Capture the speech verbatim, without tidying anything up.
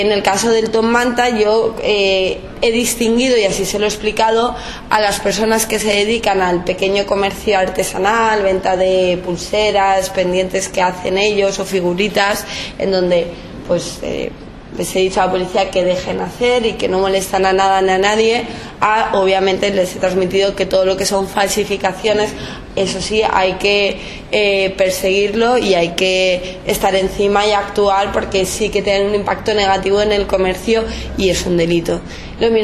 En el caso del Top Manta yo eh, he distinguido, y así se lo he explicado, a las personas que se dedican al pequeño comercio artesanal, venta de pulseras, pendientes que hacen ellos o figuritas, en donde pues eh, les he dicho a la policía que dejen hacer y que no molestan a nada ni a nadie. A, obviamente les he transmitido que todo lo que son falsificaciones, eso sí, hay que eh, perseguirlo y hay que estar encima y actuar, porque sí que tienen un impacto negativo en el comercio y es un delito. Lo